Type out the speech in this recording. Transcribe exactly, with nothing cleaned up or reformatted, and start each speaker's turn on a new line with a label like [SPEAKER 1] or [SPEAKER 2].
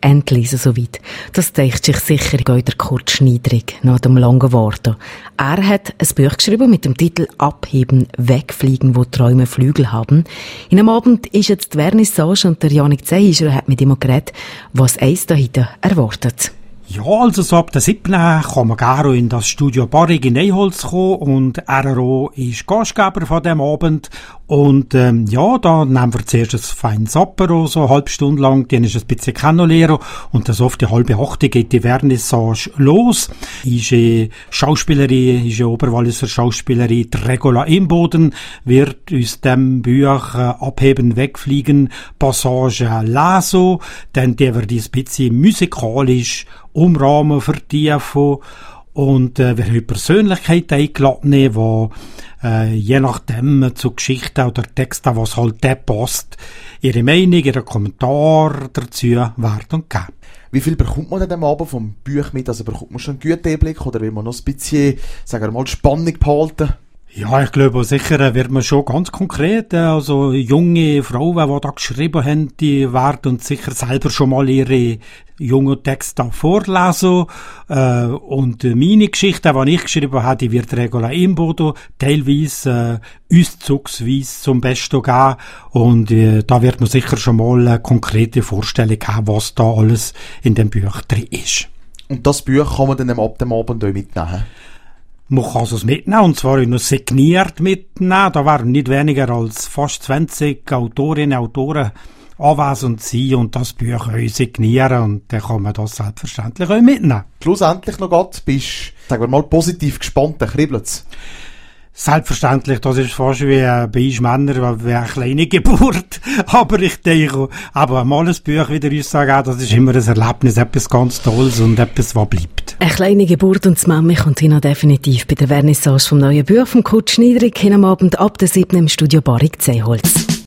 [SPEAKER 1] endlich soweit. Das denkt sich sicher auch der Kurt Schniedrig nach dem langen Warten. Er hat ein Buch geschrieben mit dem Titel «Abheben, wegfliegen, wo Träume Flügel haben». In einem Abend ist jetzt die Vernissage und der Janik Zehischer hat mit ihm geredet, was eins dahinter erwartet.
[SPEAKER 2] Ja, also so ab der siebten kann man gerne in das Studio Barrig in Eiholz kommen und R R O ist Gastgeber von dem Abend und ähm, ja, da nehmen wir zuerst ein feines Apero, so eine halbe Stunde lang, dann ist ein bisschen kennenlernen und dann so auf die halbe achte geht die Vernissage los. Ist äh, Schauspielerin, ist eine Oberwalliser Schauspielerin, die Regula Imboden wird aus dem Buch äh, «Abheben, wegfliegen» Passage lesen, dann die wird ein bisschen musikalisch umrahmen, vertiefen und äh, wir haben Persönlichkeiten eingeladen, die äh, je nachdem zu Geschichten oder Texten, was halt der passt, ihre Meinung, ihren Kommentar dazu werden geben.
[SPEAKER 3] Wie viel bekommt man denn am Abend vom Buch mit? Also bekommt man schon einen guten Einblick oder will man noch ein bisschen, sagen wir mal, Spannung behalten?
[SPEAKER 2] Ja, ich glaube sicher wird man schon ganz konkret, also junge Frauen, die da geschrieben haben, die werden sicher selber schon mal ihre jungen Texte vorlesen äh, und meine Geschichte, die ich geschrieben habe, die wird Regula Imboden teilweise äh, auszugsweise zum Besten geben und äh, da wird man sicher schon mal eine konkrete Vorstellung haben, was da alles in dem Buch drin ist.
[SPEAKER 3] Und das Buch kann man dann ab dem Abend auch mitnehmen?
[SPEAKER 2] Man kann es mitnehmen, und zwar noch signiert mitnehmen. Da werden nicht weniger als fast zwanzig Autorinnen und Autoren anwesend sein und das Buch auch signieren. Und dann kann man das selbstverständlich auch mitnehmen.
[SPEAKER 3] Schlussendlich noch grad, bist, sagen wir mal, positiv gespannt, dann kribbelt's.
[SPEAKER 2] Selbstverständlich, das ist fast wie bei uns Männern, wie eine kleine Geburt. Aber ich denke, aber mal ein Buch wieder uns sagen, das ist immer ein Erlebnis, etwas ganz Tolles und etwas, was bleibt.
[SPEAKER 1] Eine kleine Geburt und das Mami kommt Ihnen definitiv bei der Vernissage vom neuen Buch von Kurt Schniedrig hin am Abend ab der siebten im Studio Barrig Zeholz.